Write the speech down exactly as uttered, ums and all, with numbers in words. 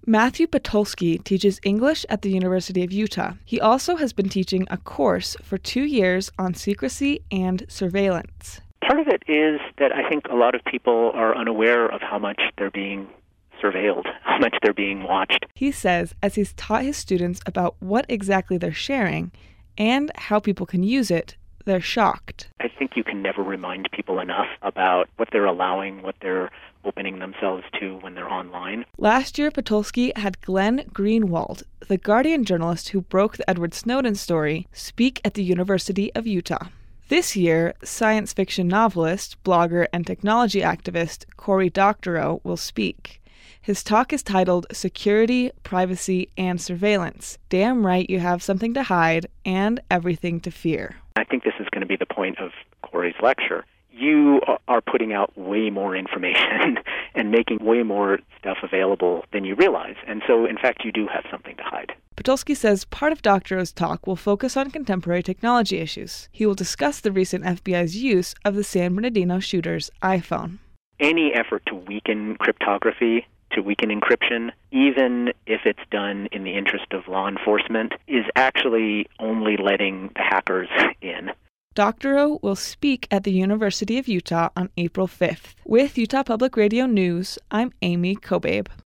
Matthew Potulsky teaches English at the University of Utah. He also has been teaching a course for two years on secrecy and surveillance. Part of it is that I think a lot of people are unaware of how much they're being surveilled, how much they're being watched. He says as he's taught his students about what exactly they're sharing and how people can use it, they're shocked. I think you can never remind people enough about what they're allowing, what they're opening themselves to when they're online. Last year, Potulsky had Glenn Greenwald, the Guardian journalist who broke the Edward Snowden story, speak at the University of Utah. This year, science fiction novelist, blogger, and technology activist Cory Doctorow will speak. His talk is titled Security, Privacy, and Surveillance. Damn right you have something to hide and everything to fear. I think this is going to be the point of Cory's lecture. You are putting out way more information and making way more stuff available than you realize. And so, in fact, you do have something to hide. Potulsky says part of Doctorow's talk will focus on contemporary technology issues. He will discuss the recent F B I's use of the San Bernardino shooter's iPhone. Any effort to weaken cryptography, to weaken encryption, even if it's done in the interest of law enforcement, is actually only letting the hackers in. Doctorow will speak at the University of Utah on April fifth. With Utah Public Radio News, I'm Amy Kobabe.